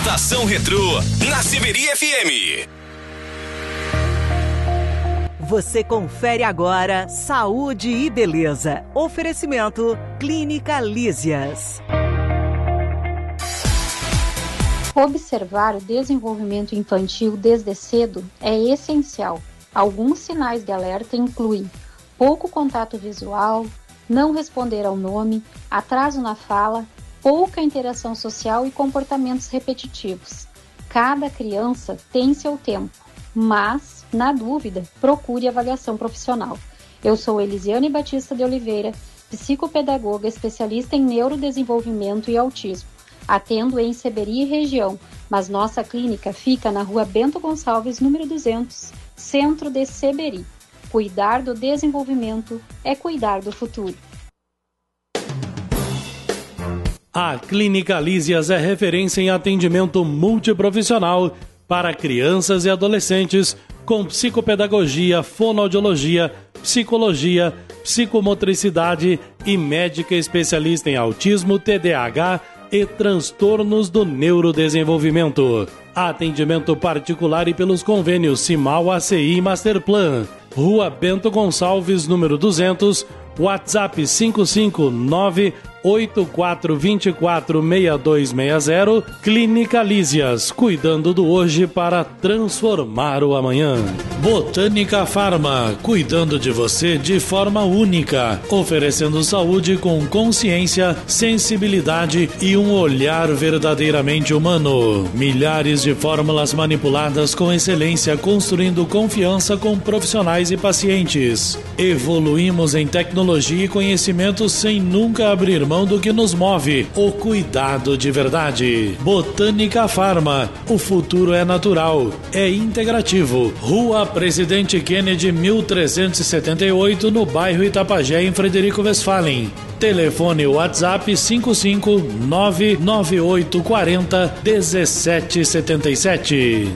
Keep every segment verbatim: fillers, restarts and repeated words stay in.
Estação Retrô, na Severi F M. Você confere agora Saúde e Beleza. Oferecimento Clínica Lísias. Observar o desenvolvimento infantil desde cedo é essencial. Alguns sinais de alerta incluem pouco contato visual, não responder ao nome, atraso na fala, pouca interação social e comportamentos repetitivos. Cada criança tem seu tempo, mas, na dúvida, procure avaliação profissional. Eu sou Elisiane Batista de Oliveira, psicopedagoga especialista em neurodesenvolvimento e autismo. Atendo em Severi e região, mas nossa clínica fica na rua Bento Gonçalves, número duzentos, centro de Severi. Cuidar do desenvolvimento é cuidar do futuro. A Clínica Lísias é referência em atendimento multiprofissional para crianças e adolescentes com psicopedagogia, fonoaudiologia, psicologia, psicomotricidade e médica especialista em autismo, T D A H e transtornos do neurodesenvolvimento. Atendimento particular e pelos convênios Simal, A C I e Masterplan. Rua Bento Gonçalves, número duzentos, WhatsApp cinco cinco nove oito quatro dois quatro seis dois seis zero. Clínica Lísias, cuidando do hoje para transformar o amanhã. Botânica Pharma, cuidando de você de forma única, oferecendo saúde com consciência, sensibilidade e um olhar verdadeiramente humano. Milhares de fórmulas manipuladas com excelência, construindo confiança com profissionais e pacientes. Evoluímos em tecnologia e conhecimento sem nunca abrir mão do que nos move, o cuidado de verdade. Botânica Pharma, o futuro é natural, é integrativo. Rua Presidente Kennedy, mil trezentos e setenta e oito, no bairro Itapajé, em Frederico Westphalen. Telefone WhatsApp cinco cinco nove nove oito quatro zero um sete sete sete.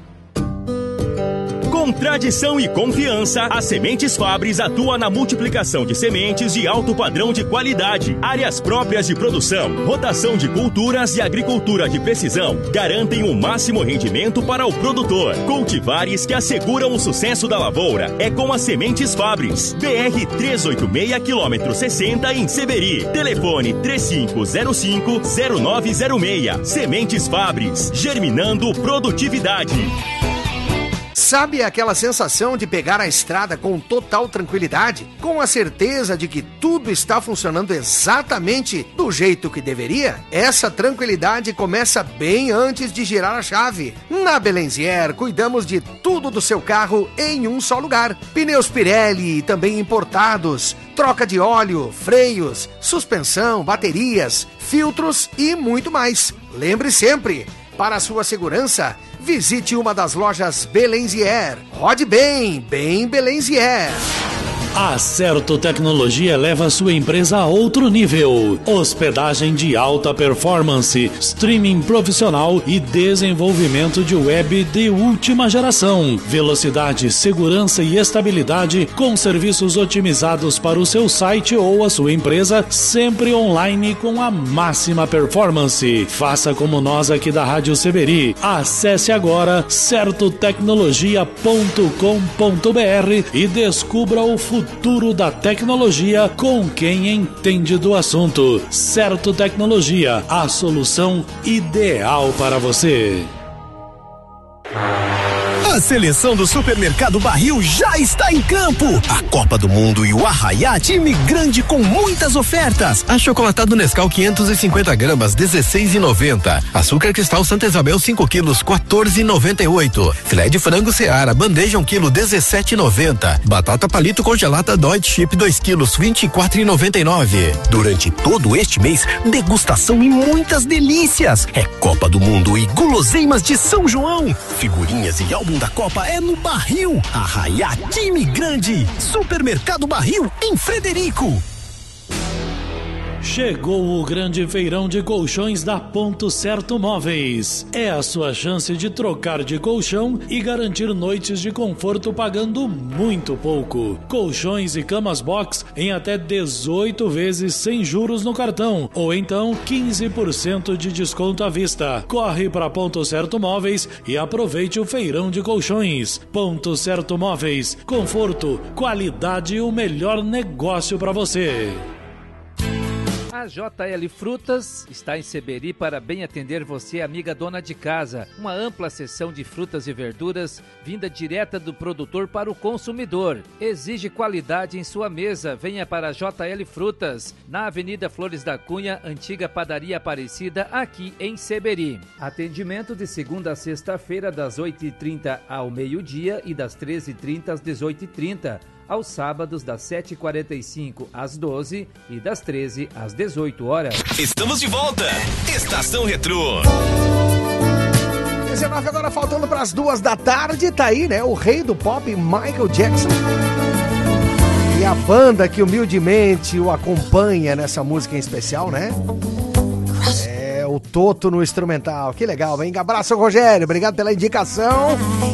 Com tradição e confiança, a Sementes Fabris atua na multiplicação de sementes de alto padrão de qualidade, áreas próprias de produção, rotação de culturas e agricultura de precisão garantem o máximo rendimento para o produtor. Cultivares que asseguram o sucesso da lavoura é com a Sementes Fabris. B R trezentos e oitenta e seis, quilômetro sessenta, em Severi. Telefone três cinco zero cinco zero nove zero seis. Sementes Fabris, germinando produtividade. Sabe aquela sensação de pegar a estrada com total tranquilidade, com a certeza de que tudo está funcionando exatamente do jeito que deveria? Essa tranquilidade começa bem antes de girar a chave. Na Belenzier, cuidamos de tudo do seu carro em um só lugar. Pneus Pirelli, também importados, troca de óleo, freios, suspensão, baterias, filtros e muito mais. Lembre sempre, para a sua segurança, visite uma das lojas Belenzier. Rode bem, bem Belenzier. A Certo Tecnologia leva sua empresa a outro nível. Hospedagem de alta performance, streaming profissional e desenvolvimento de web de última geração. Velocidade, segurança e estabilidade com serviços otimizados para o seu site ou a sua empresa, sempre online com a máxima performance. Faça como nós aqui da Rádio Severi. Acesse agora certo tecnologia ponto com ponto b r e descubra o futuro futuro da tecnologia com quem entende do assunto. Certo Tecnologia, a solução ideal para você. A seleção do Supermercado Barril já está em campo. A Copa do Mundo e o Arraiá, time grande com muitas ofertas. Achocolatado Nescau quinhentos e cinquenta gramas, dezesseis e noventa. Açúcar Cristal Santa Isabel cinco quilos, quatorze e noventa e oito. Filé de frango Seara, bandeja um quilo, dezessete e noventa. Batata palito congelada Deutsche Chip dois quilos, vinte e quatro e noventa e nove. Durante todo este mês, degustação e muitas delícias. É Copa do Mundo e guloseimas de São João. Figurinhas e álbum da Copa é no Barril. Arraiá, time grande. Supermercado Barril em Frederico. Chegou o grande feirão de colchões da Ponto Certo Móveis. É a sua chance de trocar de colchão e garantir noites de conforto pagando muito pouco. Colchões e camas box em até dezoito vezes sem juros no cartão, ou então quinze por cento de desconto à vista. Corre para Ponto Certo Móveis e aproveite o feirão de colchões. Ponto Certo Móveis, conforto, qualidade e o melhor negócio para você. A J L Frutas está em Seberi para bem atender você, amiga dona de casa. Uma ampla seção de frutas e verduras vinda direta do produtor para o consumidor. Exige qualidade em sua mesa. Venha para a J L Frutas, na Avenida Flores da Cunha, antiga Padaria Aparecida, aqui em Seberi. Atendimento de segunda a sexta-feira, das oito e trinta ao meio-dia e das treze e trinta às dezoito e trinta. Aos sábados, das sete e quarenta e cinco às doze e das treze às dezoito horas. Estamos de volta! Estação Retrô. dezenove agora, faltando para as duas da tarde, tá aí, né? O rei do pop, Michael Jackson. E a banda que humildemente o acompanha nessa música em especial, né? É o Toto no instrumental. Que legal, hein? Abraço, Rogério. Obrigado pela indicação.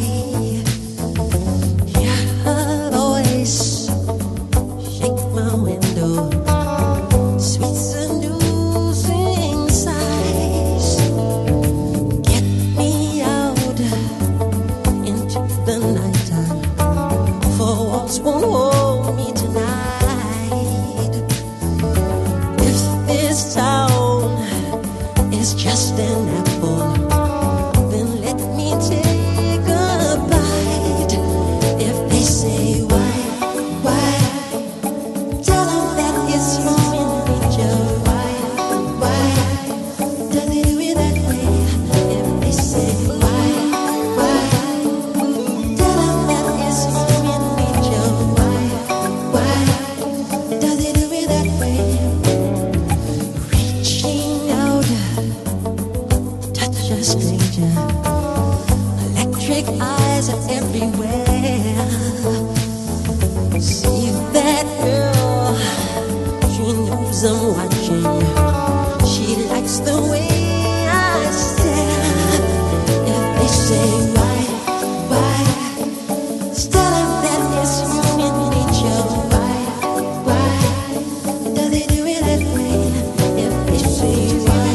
Won't hold me tonight. If this town is just an apple, then let me take a bite. If they say why, why, tell them that it's human nature. Why, why, does it do it that way? If they say why, why, tell them that it's human nature. Electric eyes are everywhere. See that girl, she knows I'm watching. She likes the way I stare. If they say why, why, tell them that it's human nature. Why, why, does it do it that way? If they say why,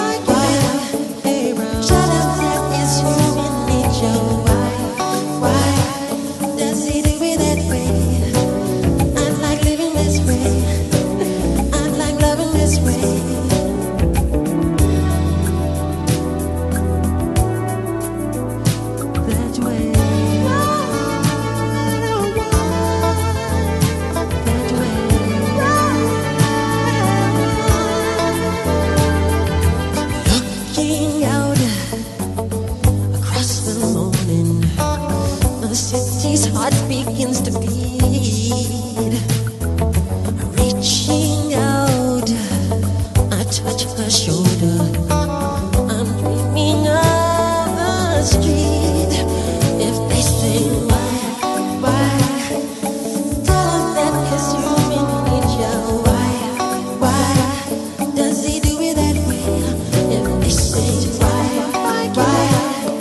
begins to bleed. Reaching out, I touch her shoulder. I'm dreaming of the street. If they say why, why, tell them that it's human nature. Why, why, does he do it that way? If they say why, why, why,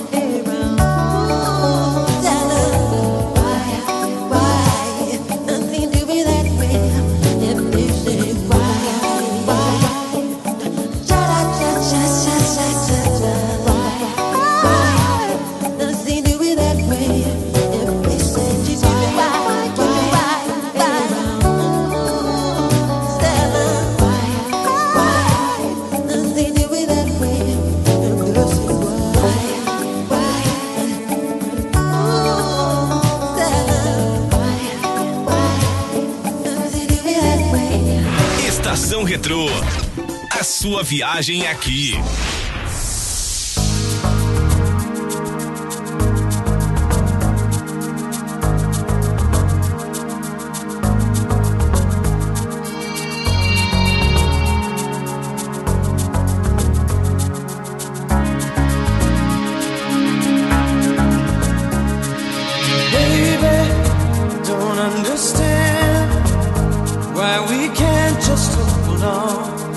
Estação Retrô, a sua viagem aqui. Why we can't just hold on.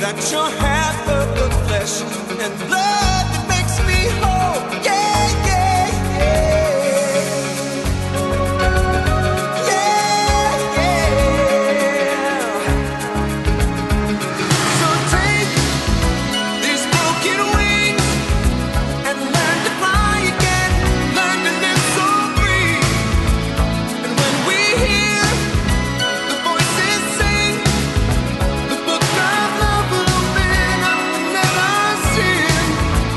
that you're half of the flesh and blood that makes me whole. Yeah, yeah, yeah. Yeah, yeah. So take these broken wings and learn to fly again. Learn to live so free. And when we hear the voices sing, the book of love will open up and let us in.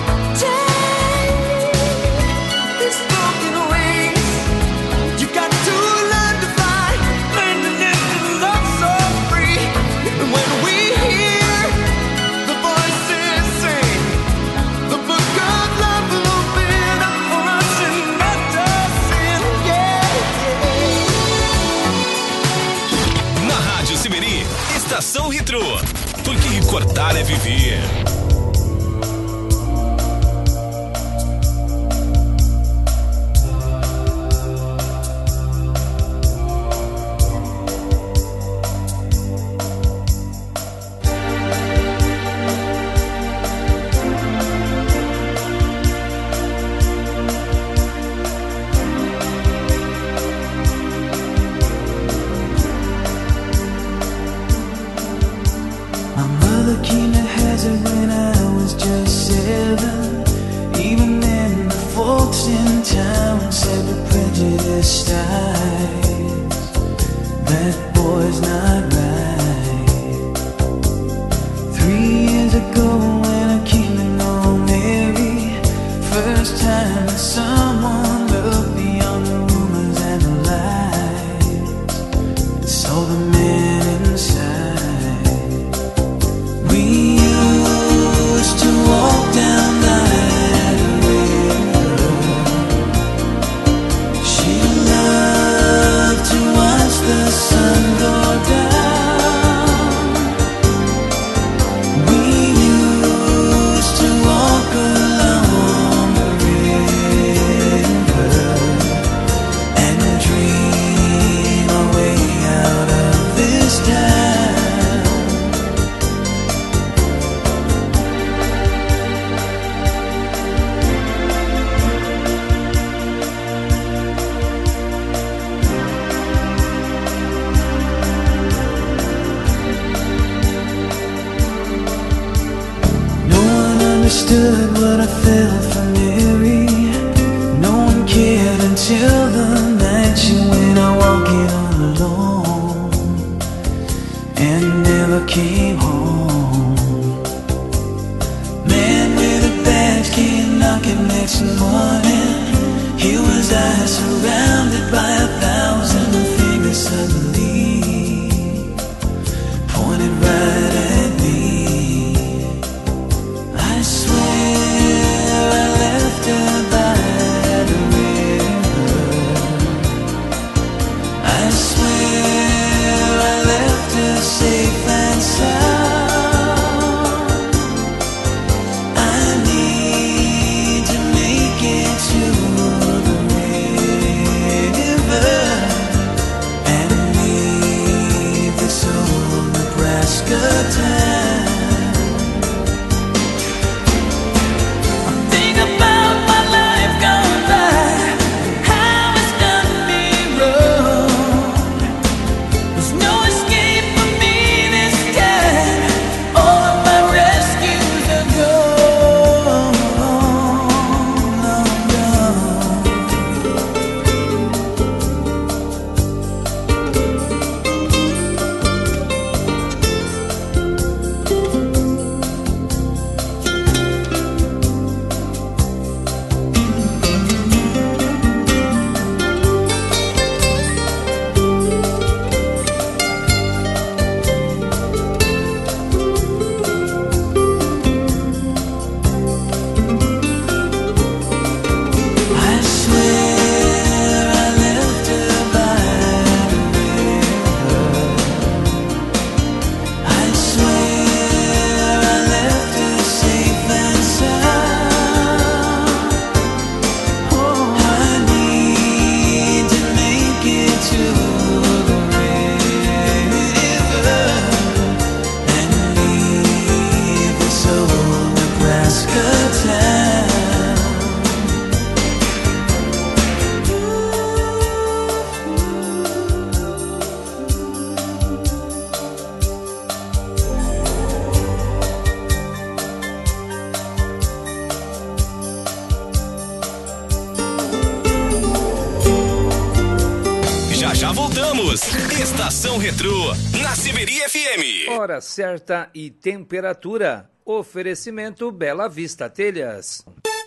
Take these broken wings. You got to learn to fly, learn to live and love so free. And when we hear the voices sing, the book of love will open up for us and let us in. Yeah, Na Rádio Sibiri, Estação Retrô. Porque recordar é viver. My mother came to hazard when I was just seven. Even then, the folks in town said with prejudiced eyes, that boy's not right. Three years ago when I came to know Mary, first time that someone looked beyond the rumors and the lies and saw the man inside. We used to walk down that river. She loved to watch the sun go down. We used to walk along the river and dream our way out of this town. No one understood what I felt for Mary. No one cared until the night she went out walking all alone and never came home. Man with a badge came knocking next morning. Here was I surrounded by a thousand fingers suddenly pointed right at me. I swear I left her by the river. I swear I left her safe and sound. I need to make it to the river and voltamos. Estação Retrô, na Siberi F M. Hora certa e temperatura. Oferecimento Bela Vista Telhas.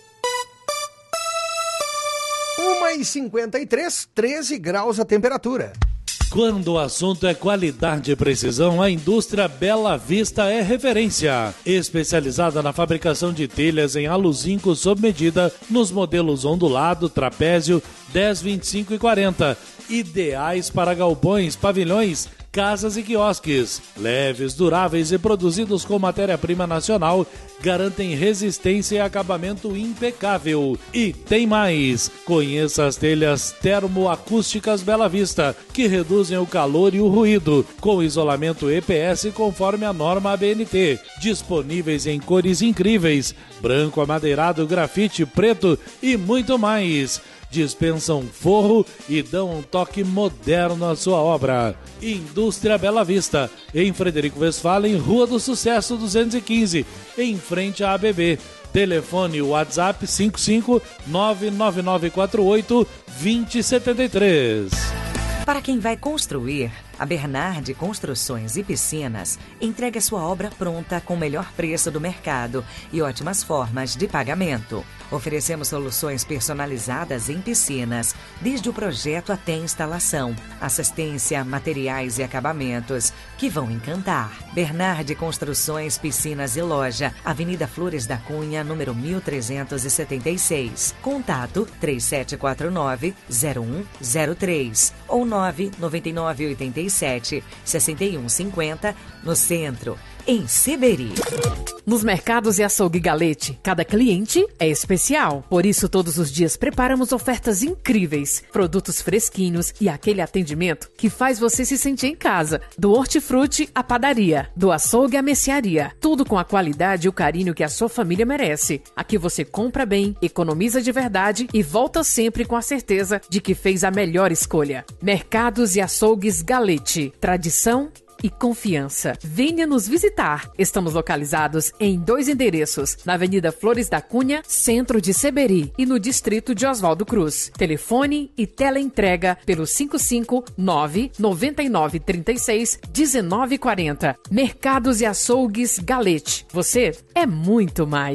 uma e cinquenta e três, treze graus a temperatura. Quando o assunto é qualidade e precisão, a indústria Bela Vista é referência. Especializada na fabricação de telhas em aluzinco sob medida, nos modelos ondulado, trapézio, dez, vinte e cinco e quarenta. Ideais para galpões, pavilhões, casas e quiosques. Leves, duráveis e produzidos com matéria-prima nacional, garantem resistência e acabamento impecável. E tem mais! Conheça as telhas termoacústicas Bela Vista, que reduzem o calor e o ruído, com isolamento E P S conforme a norma A B N T. Disponíveis em cores incríveis, branco, amadeirado, grafite, preto e muito mais. Dispensam forro e dão um toque moderno à sua obra. Indústria Bela Vista, em Frederico Westphalen, Rua do Sucesso duzentos e quinze, em frente à A B B. Telefone WhatsApp cinco cinco nove nove nove quatro oito dois zero sete três. Para quem vai construir, a Bernardi Construções e Piscinas entrega sua obra pronta com o melhor preço do mercado e ótimas formas de pagamento. Oferecemos soluções personalizadas em piscinas, desde o projeto até a instalação, assistência, materiais e acabamentos que vão encantar. Bernardi Construções, Piscinas e Loja, Avenida Flores da Cunha, número mil trezentos e setenta e seis. Contato três sete quatro nove, zero um zero três ou nove nove nove oito sete, seis um cinco zero no centro, em Seberi. Nos mercados e açougue Galete, cada cliente é especial. Por isso, todos os dias preparamos ofertas incríveis, produtos fresquinhos e aquele atendimento que faz você se sentir em casa. Do hortifruti à padaria, do açougue à mercearia, tudo com a qualidade e o carinho que a sua família merece. Aqui você compra bem, economiza de verdade e volta sempre com a certeza de que fez a melhor escolha. Mercados e açougues Galete, tradição e confiança. Venha nos visitar. Estamos localizados em dois endereços, na Avenida Flores da Cunha, centro de Seberi, e no distrito de Oswaldo Cruz. Telefone e teleentrega pelo cinco cinco nove nove nove três seis um nove quatro zero. Mercados e Açougues Galete. Você é muito mais.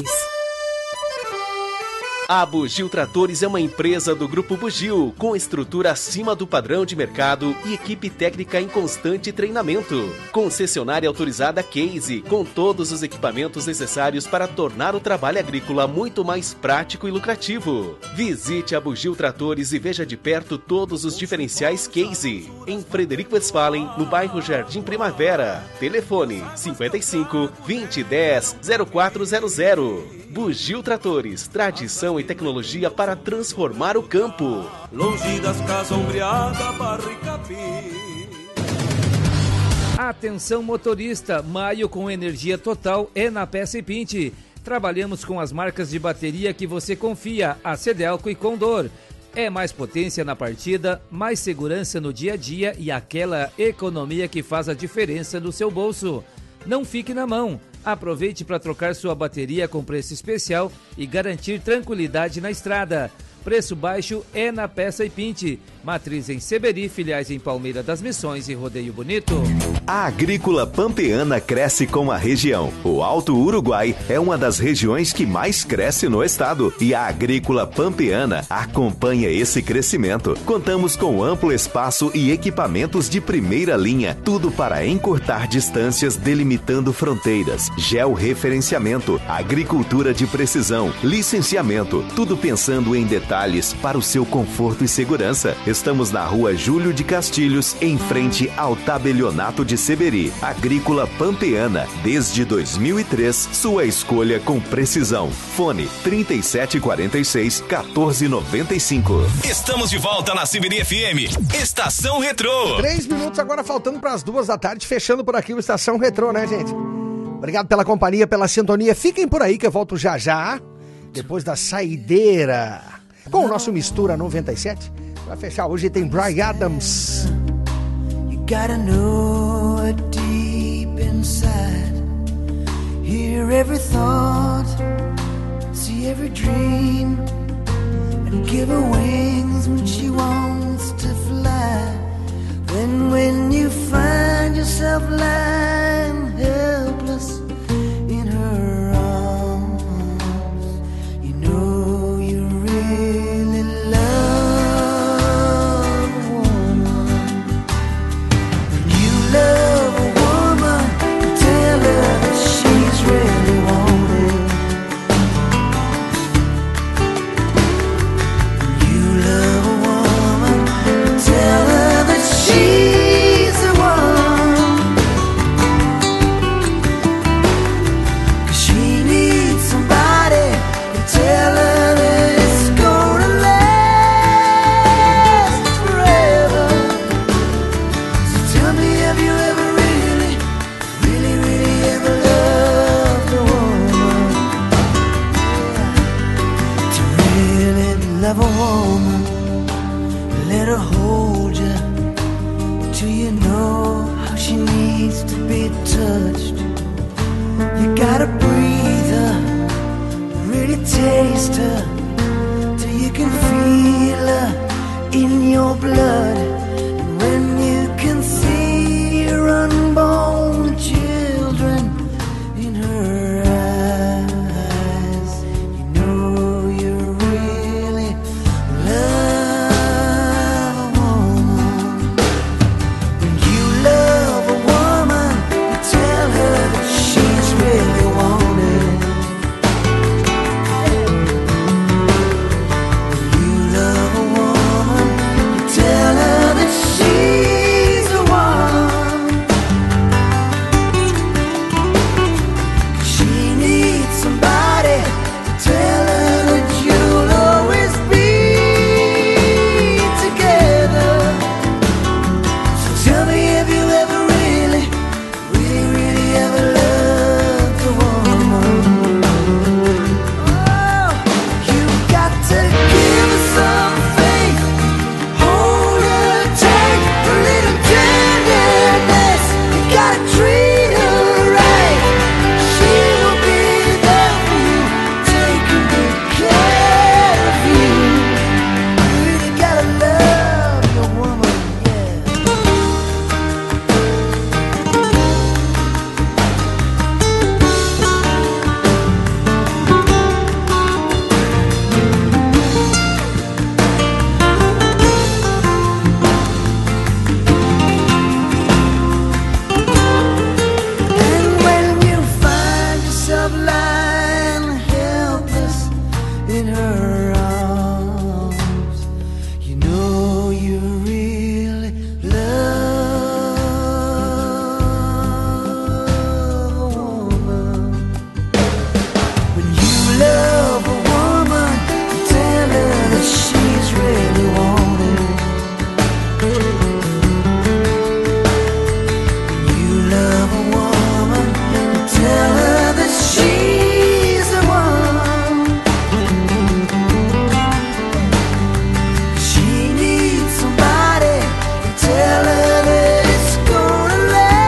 A Bugio Tratores é uma empresa do Grupo Bugio, com estrutura acima do padrão de mercado e equipe técnica em constante treinamento. Concessionária autorizada Case, com todos os equipamentos necessários para tornar o trabalho agrícola muito mais prático e lucrativo. Visite a Bugio Tratores e veja de perto todos os diferenciais Case. Em Frederico Westphalen, no bairro Jardim Primavera. Telefone cinquenta e cinco, vinte, dez, zero quatro zero zero. Bugio Tratores, tradição e tecnologia para transformar o campo. Longe das casas ombreadas, barro e capim. Atenção motorista, maio com energia total é na Peça e Pinte. Trabalhamos com as marcas de bateria que você confia, a Cedelco e Condor. É mais potência na partida, mais segurança no dia a dia e aquela economia que faz a diferença no seu bolso. Não fique na mão. Aproveite para trocar sua bateria com preço especial e garantir tranquilidade na estrada. Preço baixo é na Peça e Pinte. Matriz em Seberi, filiais em Palmeira das Missões e Rodeio Bonito. A agrícola pampeana cresce com a região. O Alto Uruguai é uma das regiões que mais cresce no estado e a agrícola pampeana acompanha esse crescimento. Contamos com amplo espaço e equipamentos de primeira linha, tudo para encurtar distâncias, delimitando fronteiras. Georreferenciamento, agricultura de precisão, licenciamento, tudo pensando em detalhes para o seu conforto e segurança. Estamos na rua Júlio de Castilhos, em frente ao tabelionato de Seberi. Agrícola pampeana, desde dois mil e três, sua escolha com precisão. Fone trinta e sete quarenta e seis, quatorze noventa e cinco. Estamos de volta na Seberi F M. Estação Retrô. Três minutos agora faltando para as duas da tarde, fechando por aqui o Estação Retrô, né, gente? Obrigado pela companhia, pela sintonia. Fiquem por aí que eu volto já já, depois da saideira, com o nosso Mistura noventa e sete. Pra fechar hoje tem Bryan Adams. You gotta know it deep inside. Hear every thought, see every dream, and give her wings when she wants to fly. Then when you find yourself lying helpless in her arms, you know you really love a woman. When you love a woman, you tell her that she's really wanted. When you love a woman, you tell her that she's the one. 'Cause she needs somebody to tell her that it's gonna last forever. So tell me, have you ever really, really, really ever loved a woman? To really love a woman, let her hold you till you know how she needs to be touched. You gotta breathe her, really taste her, till you can feel her in your blood. And when you can see your unborn children in her eyes, you know you really love a woman. When you love a woman, you tell her that she's really wanted. When you love a woman, you tell her that she's the one. 'Cause she needs somebody to tell her that you'll always be together. So tell me, have you ever really, really, really ever loved a woman? Oh, you got to give her some faith, hold her tight, a little tenderness. You gotta treat her right. She will be there for you, taking good care of you. You really gotta love your woman, yeah. And when you find yourself lying helpless in her arms, you know you really love a woman. When you love a woman, you tell her that she's really wanted. When you love a woman, you tell her that she's the one. She needs somebody to tell her that it's gonna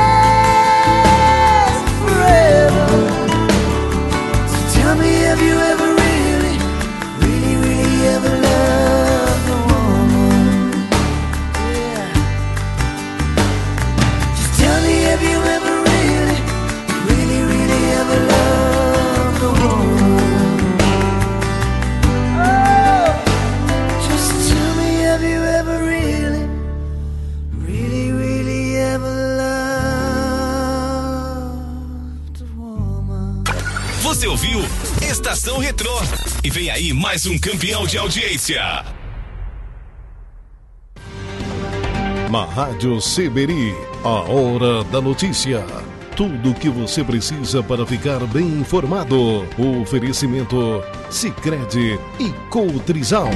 last forever. So tell me, have you ever really, really, really ever loved a woman? Yeah. Just tell me, have you ever really, really, really ever loved a woman? Oh, just tell me, have you ever really, really, really ever loved a woman? Você ouviu Estação Retrô. E vem aí mais um campeão de audiência. Na Rádio Seberi, a hora da notícia. Tudo o que você precisa para ficar bem informado. O oferecimento Sicredi e Coutrizal.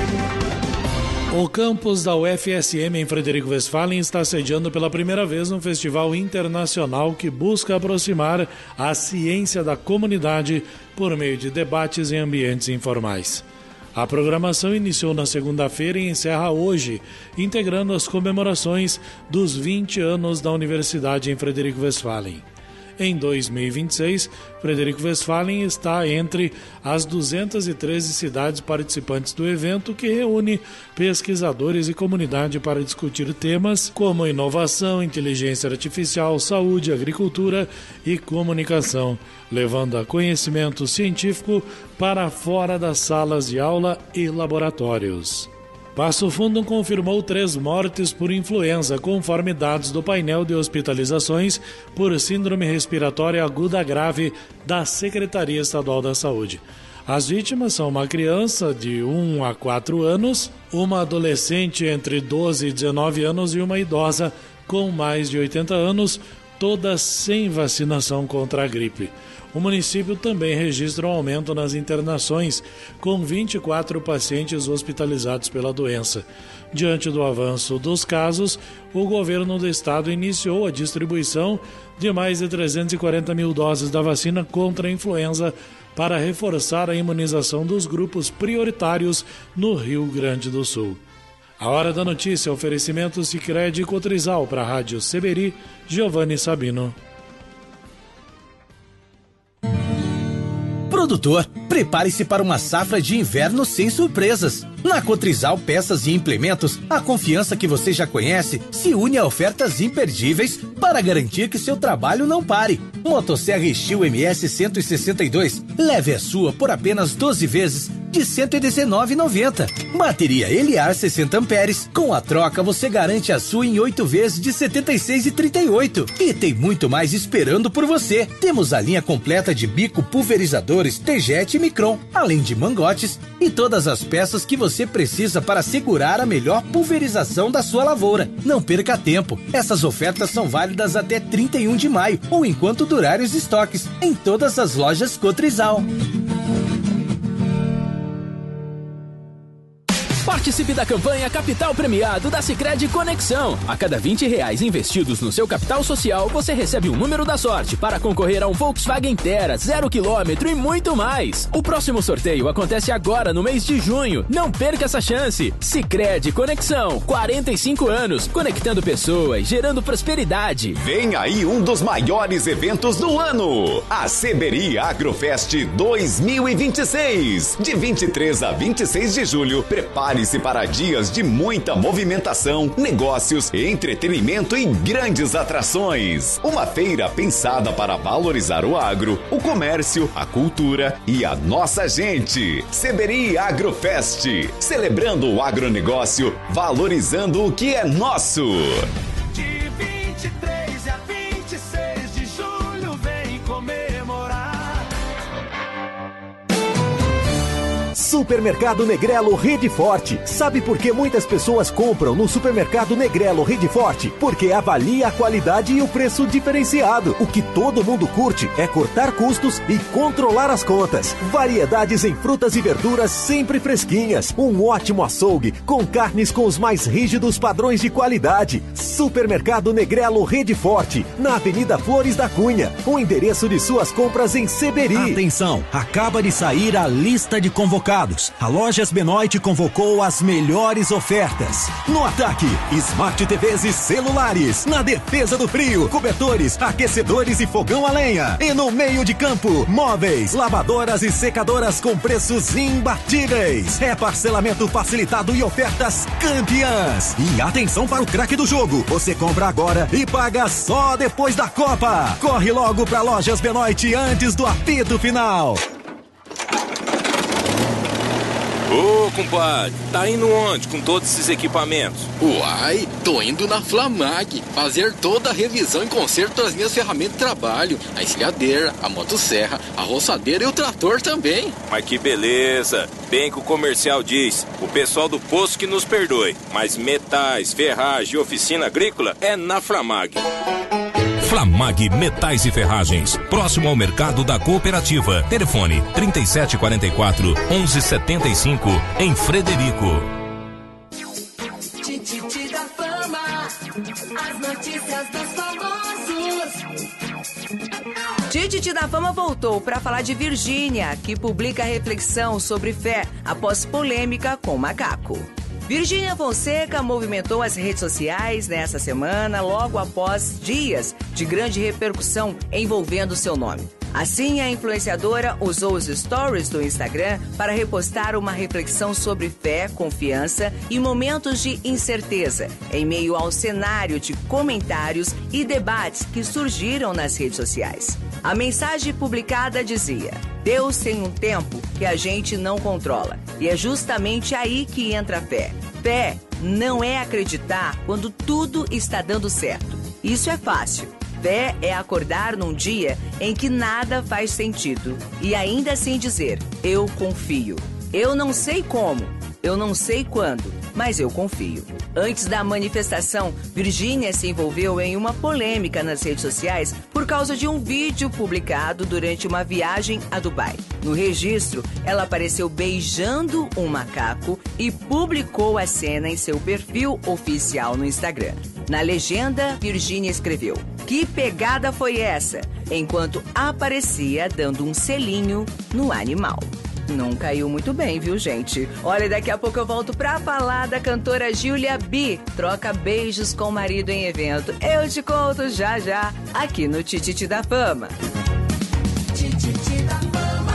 O campus da U F S M em Frederico Westphalen está sediando pela primeira vez um festival internacional que busca aproximar a ciência da comunidade por meio de debates em ambientes informais. A programação iniciou na segunda-feira e encerra hoje, integrando as comemorações dos vinte anos da Universidade em Frederico Westphalen. Em dois mil e vinte e seis, Frederico Westphalen está entre as duzentas e treze cidades participantes do evento, que reúne pesquisadores e comunidade para discutir temas como inovação, inteligência artificial, saúde, agricultura e comunicação, levando a conhecimento científico para fora das salas de aula e laboratórios. Passo Fundo confirmou três mortes por influenza, conforme dados do painel de hospitalizações por síndrome respiratória aguda grave da Secretaria Estadual da Saúde. As vítimas são uma criança de um a quatro anos, uma adolescente entre doze e dezenove anos e uma idosa com mais de oitenta anos, todas sem vacinação contra a gripe. O município também registra um aumento nas internações, com vinte e quatro pacientes hospitalizados pela doença. Diante do avanço dos casos, o governo do estado iniciou a distribuição de mais de trezentas e quarenta mil doses da vacina contra a influenza para reforçar a imunização dos grupos prioritários no Rio Grande do Sul. A Hora da Notícia, oferecimento Sicredi e Cotrizal para a Rádio Seberi, Giovanni Sabino. Produtor, prepare-se para uma safra de inverno sem surpresas. Na Cotrizal Peças e Implementos, a confiança que você já conhece se une a ofertas imperdíveis para garantir que seu trabalho não pare. Motosserra Steel M S cento e sessenta e dois, leve a sua por apenas doze vezes de cento e dezenove reais e noventa centavos. Bateria Eliar sessenta amperes, com a troca você garante a sua em oito vezes de setenta e seis reais e trinta e oito centavos. E tem muito mais esperando por você. Temos a linha completa de bico pulverizadores T-Jet e Micron, além de mangotes e todas as peças que você precisa para segurar a melhor pulverização da sua lavoura. Não perca tempo. Essas ofertas são válidas até trinta e um de maio ou enquanto durarem os estoques em todas as lojas Cotrizal. Participe da campanha Capital Premiado da Sicredi Conexão. A cada vinte reais investidos no seu capital social, você recebe um número da sorte para concorrer a um Volkswagen Terra, zero quilômetro e muito mais. O próximo sorteio acontece agora no mês de junho. Não perca essa chance. Sicredi Conexão, quarenta e cinco anos, conectando pessoas, gerando prosperidade. Vem aí um dos maiores eventos do ano, a Seberi Agrofest dois mil e vinte e seis. De vinte e três a vinte e seis de julho, prepare-se para dias de muita movimentação, negócios, entretenimento e grandes atrações. Uma feira pensada para valorizar o agro, o comércio, a cultura e a nossa gente. Seberi Agrofest, celebrando o agronegócio, valorizando o que é nosso. De vinte e três a vinte e seis de julho, vem comemorar. Supermercado Negrelo Rede Forte. Sabe por que muitas pessoas compram no Supermercado Negrelo Rede Forte? Porque avalia a qualidade e o preço diferenciado. O que todo mundo curte é cortar custos e controlar as contas. Variedades em frutas e verduras sempre fresquinhas. Um ótimo açougue com carnes com os mais rígidos padrões de qualidade. Supermercado Negrelo Rede Forte, na Avenida Flores da Cunha. O endereço de suas compras em Seberi. Atenção, acaba de sair a lista de convocados. A Lojas Benoit convocou as melhores ofertas. No ataque, Smart T Vs e celulares. Na defesa do frio, cobertores, aquecedores e fogão a lenha. E no meio de campo, móveis, lavadoras e secadoras com preços imbatíveis. É parcelamento facilitado e ofertas campeãs. E atenção para o craque do jogo. Você compra agora e paga só depois da Copa. Corre logo para Lojas Benoit antes do apito final. Ô, compadre, tá indo onde com todos esses equipamentos? Uai, tô indo na Flamag fazer toda a revisão e conserto das minhas ferramentas de trabalho. A encilhadeira, a motosserra, a roçadeira e o trator também. Mas que beleza! Bem que o comercial diz, o pessoal do posto que nos perdoe, mas metais, ferragem e oficina agrícola é na Flamag. Flamag Metais e Ferragens, próximo ao mercado da cooperativa. Telefone trinta e sete quarenta e quatro, onze setenta e cinco, em Frederico. Tititi da Fama, as notícias dos famosos. Tititi da Fama voltou para falar de Virgínia, que publica reflexão sobre fé após polêmica com macaco. Virgínia Fonseca movimentou as redes sociais nessa semana, logo após dias de grande repercussão envolvendo seu nome. Assim, a influenciadora usou os stories do Instagram para repostar uma reflexão sobre fé, confiança e momentos de incerteza, em meio ao cenário de comentários e debates que surgiram nas redes sociais. A mensagem publicada dizia: Deus tem um tempo que a gente não controla, e é justamente aí que entra a fé. Fé não é acreditar quando tudo está dando certo. Isso é fácil. Fé é acordar num dia em que nada faz sentido e ainda assim dizer: eu confio. Eu não sei como, eu não sei quando, mas eu confio. Antes da manifestação, Virgínia se envolveu em uma polêmica nas redes sociais por causa de um vídeo publicado durante uma viagem a Dubai. No registro, ela apareceu beijando um macaco e publicou a cena em seu perfil oficial no Instagram. Na legenda, Virgínia escreveu: que pegada foi essa? Enquanto aparecia dando um selinho no animal. Não caiu muito bem, viu, gente? Olha, daqui a pouco eu volto pra falar da cantora Júlia B. Troca beijos com o marido em evento. Eu te conto já já, aqui no Tititi da Fama. Tititi da Fama.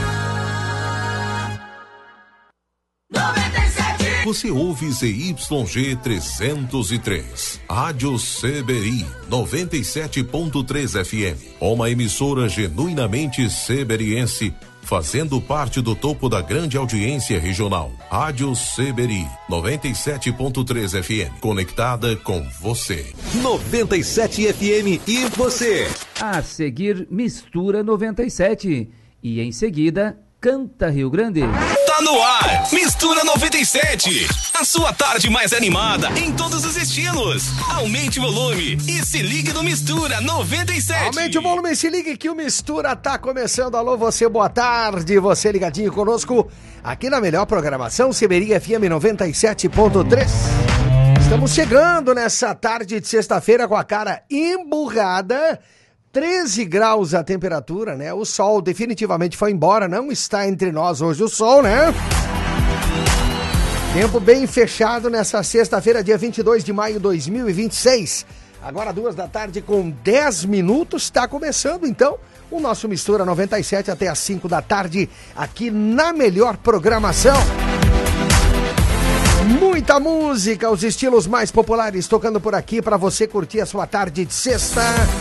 noventa e sete. Você ouve Z Y G trezentos e três. Rádio Seberi noventa e sete ponto três F M. Uma emissora genuinamente seberiense, fazendo parte do topo da grande audiência regional. Rádio Seberi, noventa e sete ponto três F M, conectada com você. noventa e sete F M e você. A seguir, Mistura noventa e sete. E em seguida, Canta Rio Grande. Tá no ar, Mistura noventa e sete. A sua tarde mais animada em todos os estilos. Aumente o volume e se ligue no Mistura noventa e sete. Aumente o volume e se ligue que o Mistura tá começando. Alô, você, boa tarde. Você ligadinho conosco aqui na melhor programação, Seberi F M noventa e sete ponto três. Estamos chegando nessa tarde de sexta-feira com a cara emburrada. treze graus a temperatura, né? O sol definitivamente foi embora, não está entre nós hoje o sol, né? Tempo bem fechado nessa sexta-feira, dia vinte e dois de maio de dois mil e vinte e seis. Agora duas da tarde com dez minutos, está começando então o nosso Mistura noventa e sete até às cinco da tarde, aqui na melhor programação. Muita música, os estilos mais populares tocando por aqui para você curtir a sua tarde de sexta.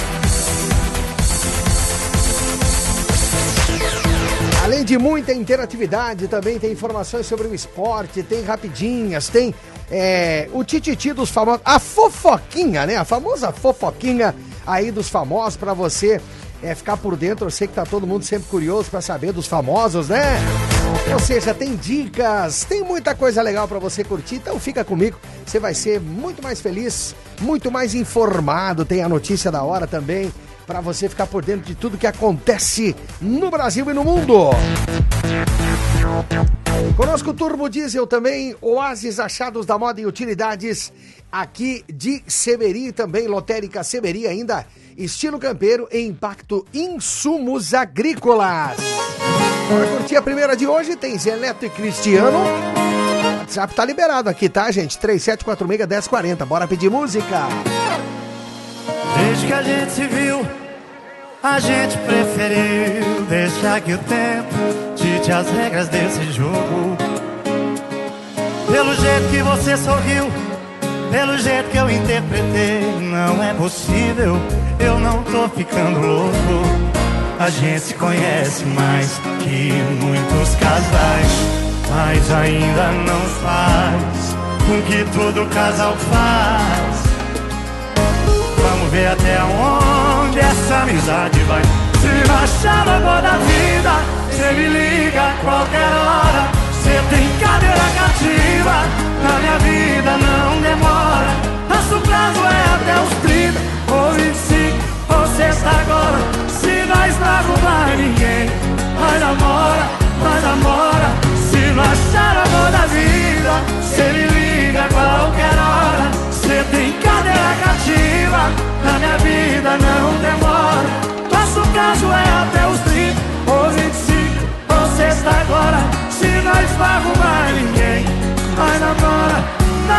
Além de muita interatividade, também tem informações sobre o esporte, tem rapidinhas, tem é, o tititi dos famosos, a fofoquinha, né? A famosa fofoquinha aí dos famosos para você é, ficar por dentro. Eu sei que tá todo mundo sempre curioso para saber dos famosos, né? Ou seja, tem dicas, tem muita coisa legal para você curtir, então fica comigo, você vai ser muito mais feliz, muito mais informado, tem a notícia da hora também, para você ficar por dentro de tudo que acontece no Brasil e no mundo. Conosco Turbo Diesel também, Oásis Achados da Moda e Utilidades, aqui de Seberi, também Lotérica Seberi ainda, estilo campeiro e impacto insumos agrícolas. Para curtir a primeira de hoje, tem Zé Neto e Cristiano. O WhatsApp tá liberado aqui, tá, gente? três sete quatro seis, um zero quatro zero. Bora pedir música. Desde que a gente se viu, a gente preferiu deixar que o tempo dite as regras desse jogo. Pelo jeito que você sorriu, pelo jeito que eu interpretei, não é possível, eu não tô ficando louco. A gente se conhece mais que muitos casais, mas ainda não faz com que todo casal faz. Vamos ver até onde essa amizade vai. Se achar o amor da vida, cê me liga a qualquer hora. Cê tem cadeira cativa, na minha vida não demora. Nosso prazo é até os trinta, ou vinte e cinco, ou sexta agora. Se nós não arrumar ninguém, nós namora, nós namora. Se não achar o amor da vida, cê me liga a qualquer hora. Cê tem cadeira cativa, na minha vida não demora. Nosso prazo é até os trinta, ou vinte e cinco, ou sexta agora. Se nós não arrumar ninguém, nós namora,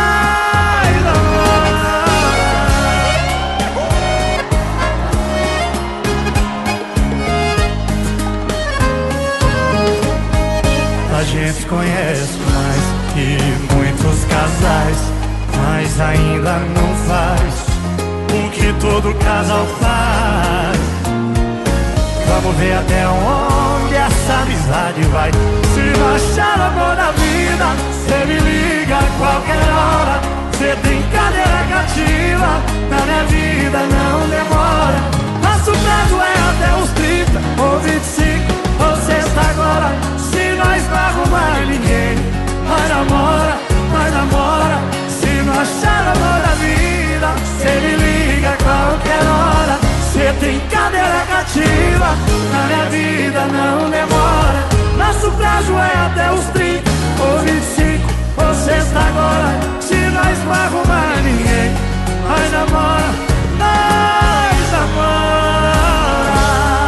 gente conhece mais que muitos casais, mas ainda não faz o que todo casal faz. Vamos ver até onde essa amizade vai. Se não achar amor na vida, cê me liga a qualquer hora. Cê tem cadeira cativa, na minha vida não demora. Nosso prazo é até uns trinta ou vinte e cinco ou sexta agora. Se nós não arrumar ninguém, nós namora, nós namora. Se não achar amor na vida, cê me liga a qualquer hora. Cê tem cadeira cativa, na minha vida não demora. Nosso prazo é até os trinta ou vinte e cinco ou sexta agora. Se nós não arrumar ninguém, nós namora, nós namora.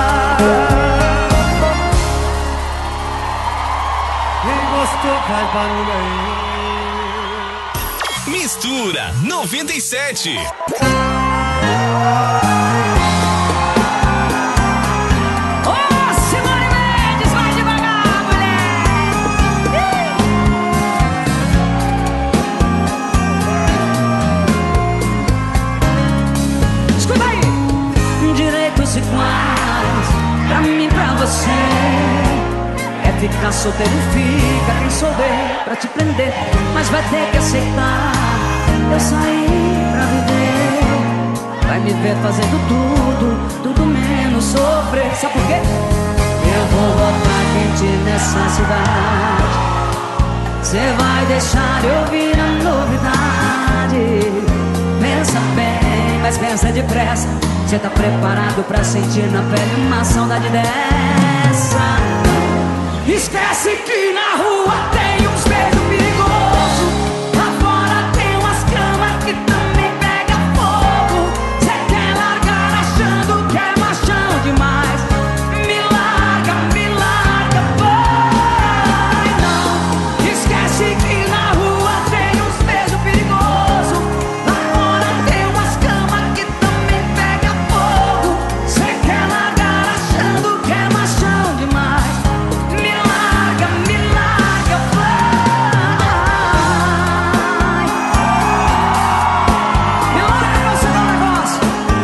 Quem gostou faz barulho aí. Mistura noventa e sete. Iguais, pra mim, pra você. É ficar solteiro, fica quem souber pra te prender, mas vai ter que aceitar. Eu saí pra viver, vai me ver fazendo tudo, tudo menos sofrer. Sabe por quê? Eu vou botar quente nessa cidade. Cê vai deixar eu ouvir a novidade. Pensa bem, mas pensa depressa. Cê tá preparado pra sentir na pele uma saudade dessa? Esquece que na rua tem uns beijos perigosos. Lá fora tem umas camas que também pega fogo. Cê quer largar achando que é machão demais. Me larga, me larga, vai não. Esquece que na rua tem uns beijos perigosos. Lá fora tem umas camas que também pega fogo. Cê quer largar achando que é machão demais. Me larga, me larga, vai. Me larga pra você dar um negócio.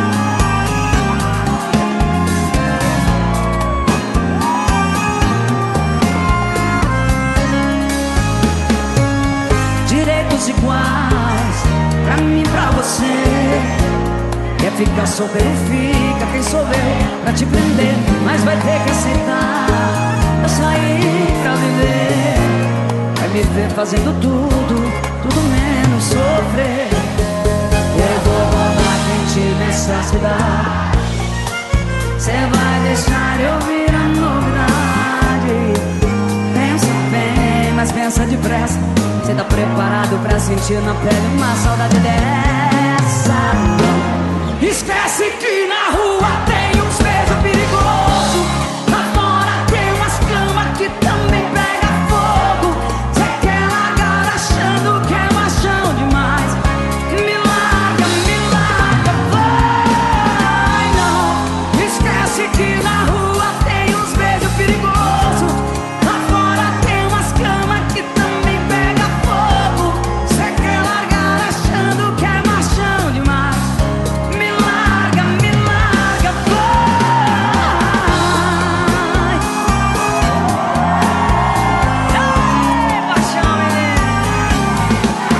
Direitos iguais, pra mim, pra você. Quer ficar solteiro, fica quem souber pra te prender, mas vai ter que aceitar. Eu saí pra viver, vai me ver fazendo tudo, tudo menos sofrer. Eu vou botar quente nessa cidade. Cê vai deixar eu ouvir a novidade. Pensa bem, mas pensa depressa. Cê tá preparado pra sentir na pele uma saudade dessa? Esquece que na rua tem uns beijos perigosos. Lá fora tem umas camas que também pega fogo. Cê quer largar achando que é machão demais. Me larga, me larga, vai não. Esquece que na rua tem uns beijos perigosos. Lá fora tem umas camas que também pega fogo. Cê quer largar achando que é machão demais. Me larga, me larga, vai. Ei, paixão, menino.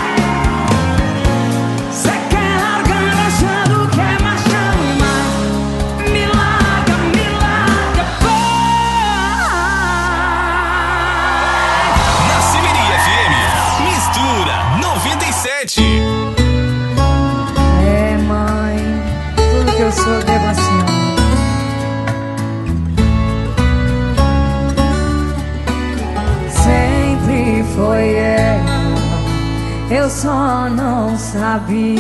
Cê quer largar achando que é machão demais. Me larga, me larga, vai. Na Sibiri F M, Mistura noventa e sete. É, mãe, tudo que eu sou eu devo a senhora. Sempre foi ela, eu só não sabia.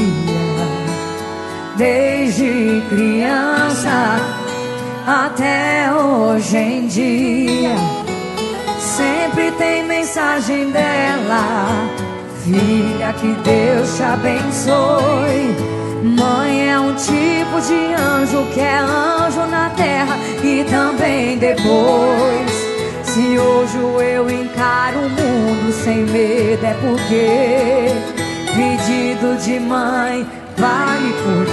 Desde criança até hoje em dia, sempre tem mensagem dela: filha, que Deus te abençoe. Mãe é um tipo de anjo que é anjo na terra e também depois. Se hoje eu encaro o mundo sem medo, é porque pedido de mãe vale por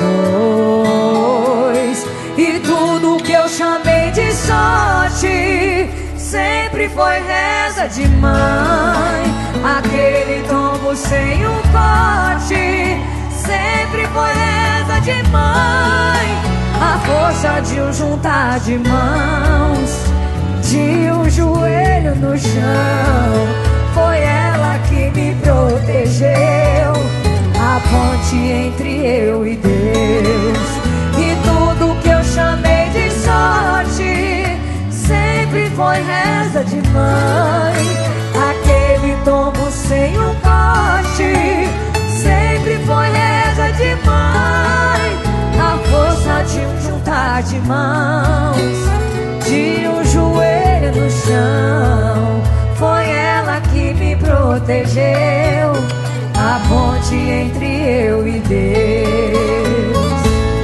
dois. E tudo que eu chamei de sorte sempre foi reza de mãe. Aquele tombo sem um corte sempre foi reza de mãe. A força de um juntar de mãos, de um joelho no chão, foi ela que me protegeu. A ponte entre eu e Deus. E tudo que eu chamei de sorte sempre foi reza de mãe. Aquele tombo sem um corte sempre foi reza de mãe. A força de um juntar de mãos, de um joelho no chão, foi ela que me protegeu. A ponte entre eu e Deus.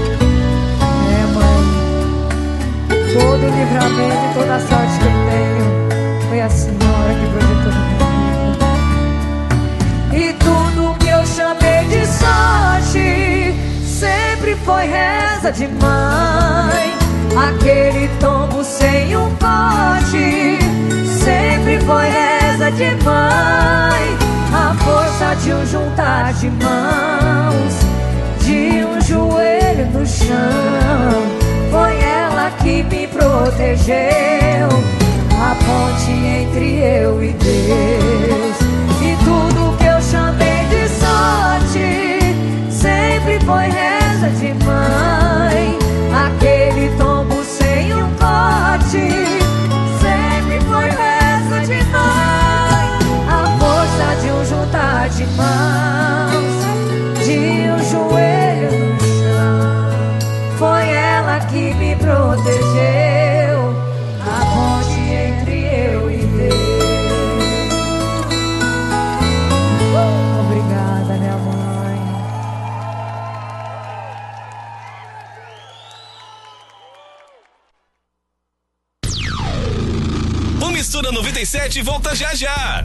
É, mãe, todo o livramento e toda a sorte que eu tenho foi a senhora que projetou na minha vida. E tudo que eu chamei de sorte sempre foi reza de mãe. Aquele tombo sem um corte sempre foi reza de mãe. A força de um juntar de mãos, de um joelho no chão, foi ela que me protegeu. A ponte entre eu e Deus. E tudo que eu chamei de sorte sempre foi reza de mãe. Aquele tombo sem um corte sempre foi reza de mãe. A força de um juntar de mãos, de um joelho no chão, foi ela que me protegeu. A ponte entre eu e Deus. Obrigada, minha mãe. O Mistura noventa e sete volta já já.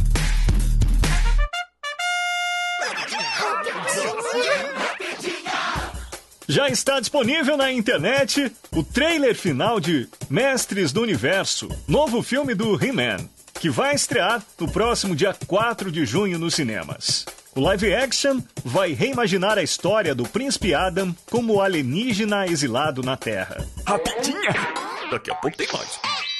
Já está disponível na internet o trailer final de Mestres do Universo, novo filme do He-Man, que vai estrear no próximo dia quatro de junho nos cinemas. O live action vai reimaginar a história do Príncipe Adam como alienígena exilado na Terra. Rapidinha! Daqui a pouco tem mais.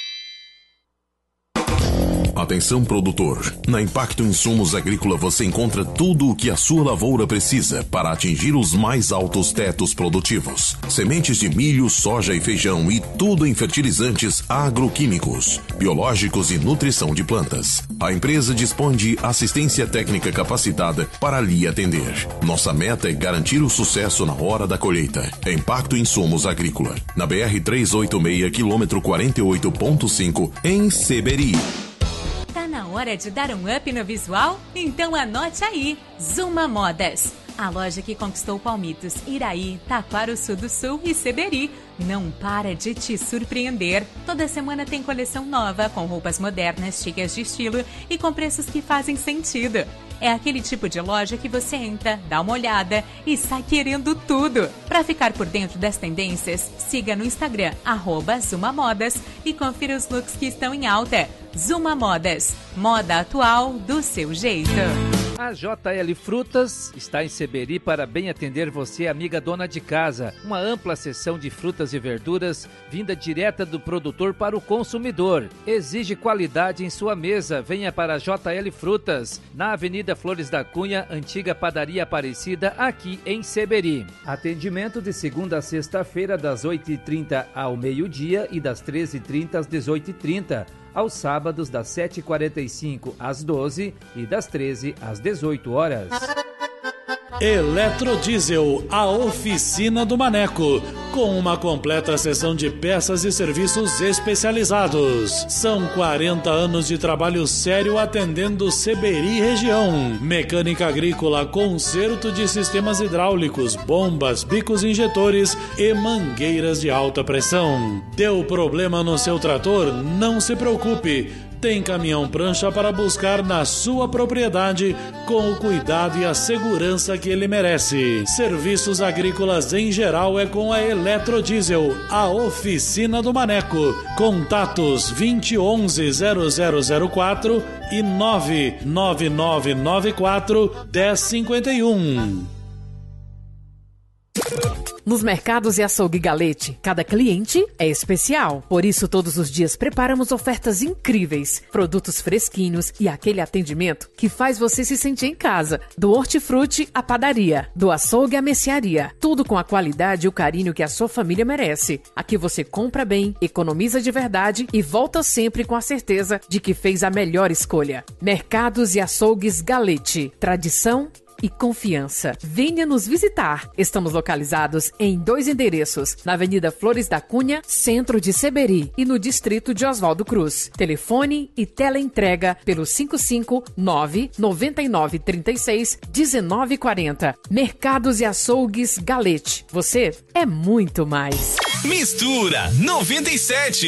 Atenção, produtor. Na Impacto Insumos Agrícola você encontra tudo o que a sua lavoura precisa para atingir os mais altos tetos produtivos. Sementes de milho, soja e feijão e tudo em fertilizantes agroquímicos, biológicos e nutrição de plantas. A empresa dispõe de assistência técnica capacitada para lhe atender. Nossa meta é garantir o sucesso na hora da colheita. Impacto Insumos Agrícola. Na B R trezentos e oitenta e seis, quilômetro quarenta e oito ponto cinco, em Seberi. Tá na hora de dar um up no visual? Então anote aí, Zuma Modas. A loja que conquistou Palmitos, Iraí, Taquaruçu do Sul e Seberi. Não para de te surpreender. Toda semana tem coleção nova, com roupas modernas, cheias de estilo e com preços que fazem sentido. É aquele tipo de loja que você entra, dá uma olhada e sai querendo tudo. Para ficar por dentro das tendências, siga no Instagram, arroba Zuma Modas, e confira os looks que estão em alta. Zuma Modas, moda atual do seu jeito. A J L Frutas está em Seberi para bem atender você, amiga dona de casa. Uma ampla seção de frutas e verduras vinda direta do produtor para o consumidor. Exige qualidade em sua mesa. Venha para a J L Frutas, na Avenida Flores da Cunha, antiga Padaria Aparecida, aqui em Seberi. Atendimento de segunda a sexta-feira, das oito e trinta ao meio-dia e das treze e trinta às dezoito e trinta. Aos sábados, das sete e quarenta e cinco às doze e das treze às dezoito horas. Eletrodiesel, a oficina do Maneco, com uma completa seção de peças e serviços especializados. São quarenta anos de trabalho sério atendendo Seberi região. Mecânica agrícola, conserto de sistemas hidráulicos, bombas, bicos injetores e mangueiras de alta pressão. Deu problema no seu trator? Não se preocupe. tem caminhão prancha para buscar na sua propriedade com o cuidado e a segurança que ele merece. Serviços agrícolas em geral é com a Eletrodiesel, a oficina do Maneco. Contatos vinte onze zero zero zero quatro e nove nove nove nove quatro um zero cinco um. Nos mercados e açougue Galete, cada cliente é especial. Por isso, todos os dias preparamos ofertas incríveis, produtos fresquinhos e aquele atendimento que faz você se sentir em casa. Do hortifruti à padaria, do açougue à mercearia, tudo com a qualidade e o carinho que a sua família merece. Aqui você compra bem, economiza de verdade e volta sempre com a certeza de que fez a melhor escolha. Mercados e açougues Galete, tradição e confiança. Venha nos visitar. Estamos localizados em dois endereços, na Avenida Flores da Cunha, centro de Seberi, e no distrito de Oswaldo Cruz. Telefone e teleentrega pelo cinco cinco nove nove nove três seis um nove quatro zero. Mercados e açougues Galete. Você é muito mais. Mistura noventa e sete.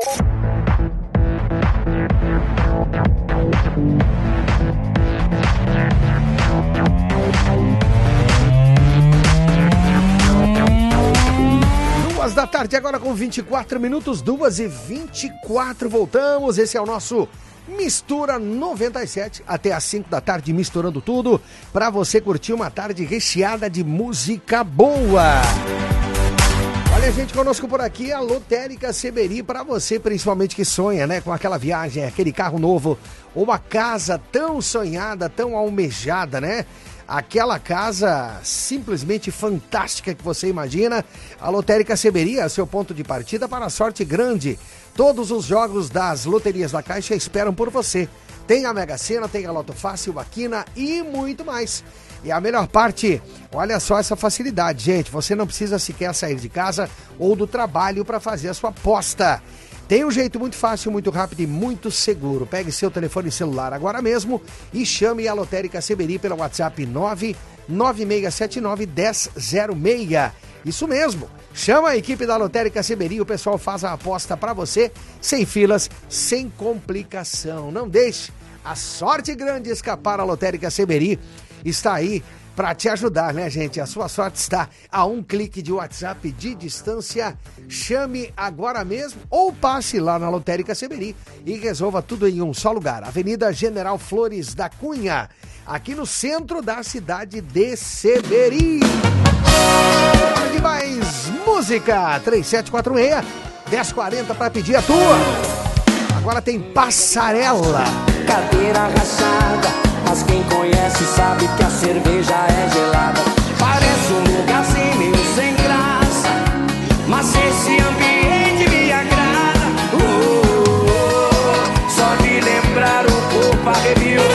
Duas da tarde, agora com vinte e quatro minutos, duas e vinte e quatro, voltamos. Esse é o nosso Mistura noventa e sete, até às cinco da tarde, misturando tudo, para você curtir uma tarde recheada de música boa. Olha, gente, conosco por aqui a Lotérica Seberi, para você principalmente que sonha, né, com aquela viagem, aquele carro novo, ou uma casa tão sonhada, tão almejada, né? Aquela casa simplesmente fantástica que você imagina. A Lotérica Seberi é o seu ponto de partida para a sorte grande. Todos os jogos das loterias da Caixa esperam por você. Tem a Mega Sena, tem a Loto Fácil, a Quina e muito mais. E a melhor parte, olha só essa facilidade, gente. Você não precisa sequer sair de casa ou do trabalho para fazer a sua aposta. Tem um jeito muito fácil, muito rápido e muito seguro. Pegue seu telefone celular agora mesmo e chame a Lotérica Seberi pelo WhatsApp nove nove seis sete nove um zero zero seis. Isso mesmo, chama a equipe da Lotérica Seberi, o pessoal faz a aposta para você, sem filas, sem complicação. Não deixe a sorte grande escapar. A Lotérica Seberi está aí para te ajudar, né, gente? A sua sorte está a um clique de WhatsApp de distância. Chame agora mesmo ou passe lá na Lotérica Seberi e resolva tudo em um só lugar. Avenida General Flores da Cunha, aqui no centro da cidade de Seberi. E mais música, três sete quatro seis, um zero quatro zero para pedir a tua. Agora tem Passarela. Cadeira rachada, mas quem conhece sabe que a cerveja é gelada. Parece um lugarzinho meio sem graça, mas esse ambiente me agrada. Uh, uh, uh, só de lembrar o corpo arrepiou.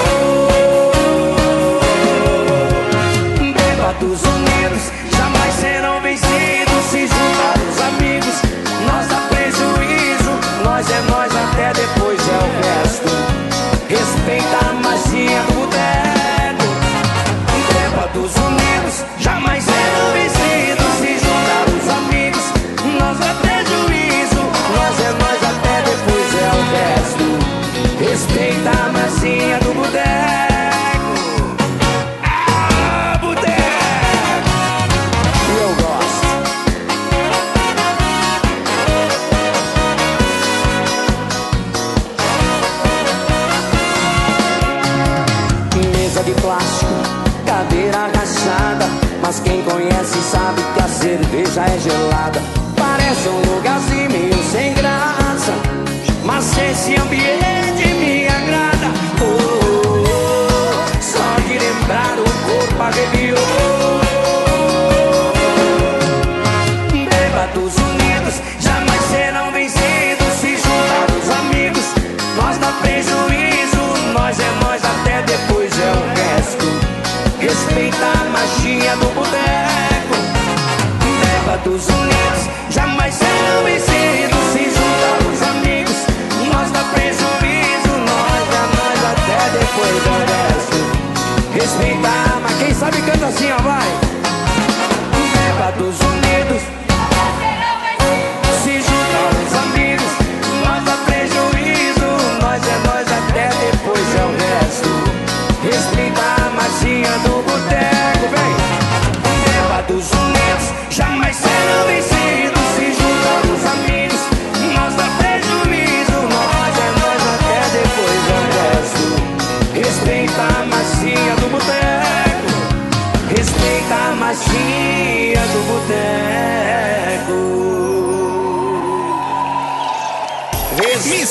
Bêbados unidos jamais serão vencidos. Se juntar os amigos, nós dá prejuízo. Nós é nós, até depois é o resto. Respeita a magia do boteco. Bêbados unidos jamais serão vencidos. Se juntar os amigos, nós dá prejuízo. Nós é nós, até depois é o resto. Respeita a magia do boteco. Ah, boteco! Eu gosto. Mesa de plástico, cadeira rachada, mas quem conhece sabe que a cerveja é gelada. Parece um lugarzinho meio sem graça, mas esse ambiente me agrada. Oh, oh, oh, só de lembrar o corpo arrepiou. Bêbados unidos jamais serão vencidos. Se juntar os amigos, nós dá prejuízo. Nós é nós, até depois é o resto. Respeita a magia do boteco. Bêbados unidos jamais serão vencidos. Se juntar os amigos, nós dá prejuízo.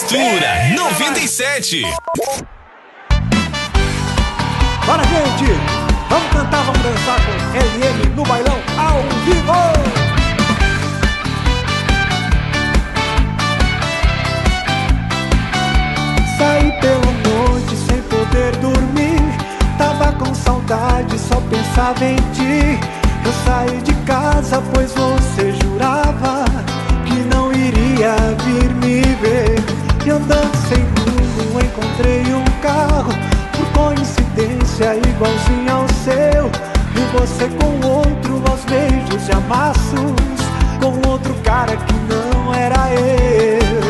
Mistura noventa e sete. Bora, gente! Vamos cantar, vamos dançar com L M no bailão ao vivo! Saí pela noite sem poder dormir. Tava com saudade, só pensava em ti. Eu saí de casa, pois você jurava que não iria vir me ver. E andando sem rumo, encontrei um carro, por coincidência igualzinho ao seu. E você com outro, aos beijos e amassos, com outro cara que não era eu.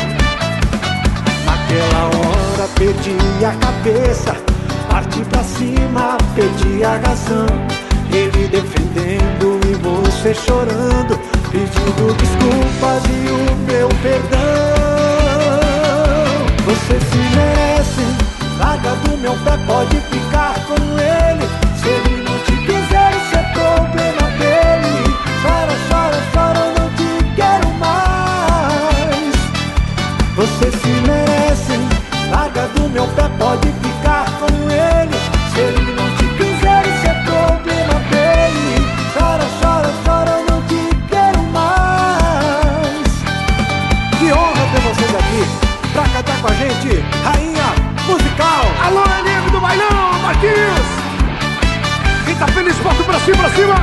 Naquela hora perdi a cabeça, parti pra cima, perdi a razão. Ele defendendo e você chorando, pedindo desculpas e o meu perdão. Você se merece, larga do meu pé, pode ficar com ele. Se ele não te quiser, isso é problema dele. Chora, chora, chora, eu não te quero mais. Você se merece, larga do meu pé, pode ficar com ele. Se ele não te quiser, isso é problema dele. Chora, chora, chora, eu não te quero mais. Que honra ter vocês aqui pra cantar com a gente, Rainha Musical. Alô, L M do bailão, Marquinhos. Quem tá feliz, bota pra cima, pra cima.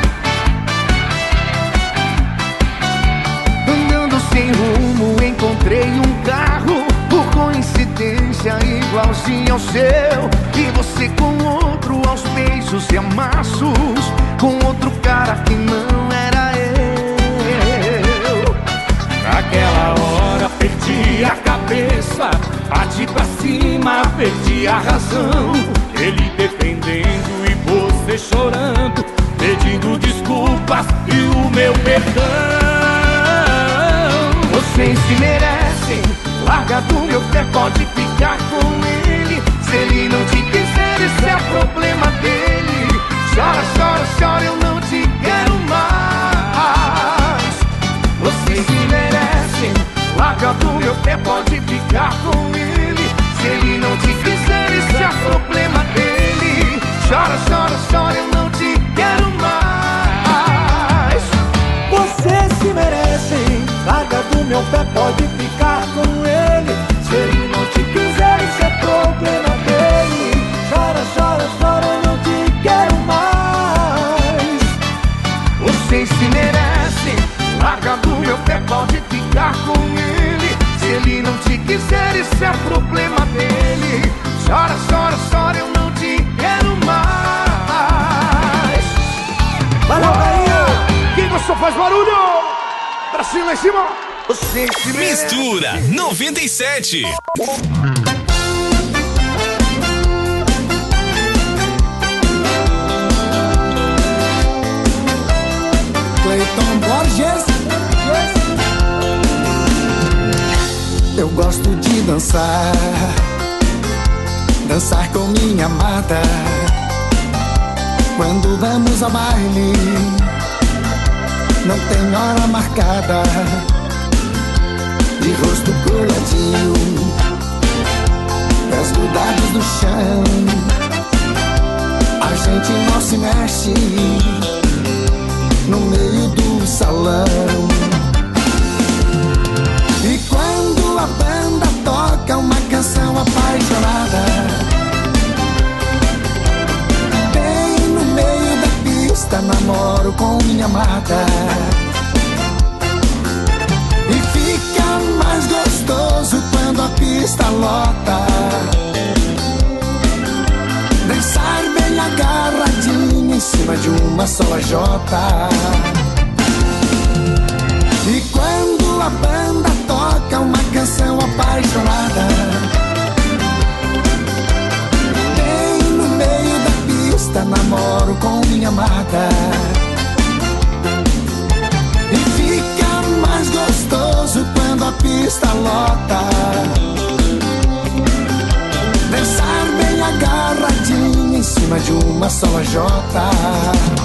Andando sem rumo, encontrei um carro, por coincidência igualzinho ao seu. E você com outro, aos beijos e amassos, com outro cara que não era eu. Naquela hora perdi a cabeça, bati pra cima, perdi a razão. Ele defendendo e você chorando, pedindo desculpas e o meu perdão. Vocês se merecem, larga do meu pé, pode ficar com ele. Se ele não te quiser, isso é problema dele. Chora, chora, chora, eu não te quero mais. Vocês se merecem, larga do meu pé, pode ficar com ele. Se ele não te quiser, isso é problema dele. Chora, chora, chora, eu não te quero mais. Vocês se merecem, larga do meu pé, pode ficar com ele. Se ele não te quiser, isso é problema dele. Chora, chora, chora, eu não te quero mais. Vocês se merecem, larga do meu pé, pode ficar com ele. Se ele não te quiser, isso é problema dele. Chora, chora, chora, eu não te quero mais. Valeu, Rainha. Quem gostou faz barulho. Pra cima, lá em cima. Vocês se merecem. Mistura noventa e sete. Cleiton Borges. Eu gosto de dançar, dançar com minha amada. Quando vamos ao baile, não tem hora marcada. De rosto coladinho, pés grudados no chão, a gente não se mexe no meio do salão. E quando a banda toca uma canção apaixonada, bem no meio da pista namoro com minha amada. E fica mais gostoso quando a pista lota, dançar bem agarradinho em cima de uma só lajota. E quando a banda toca uma canção apaixonada, bem no meio da pista namoro com minha amada. E fica mais gostoso quando a pista lota, dançar bem agarradinho em cima de uma só lajota.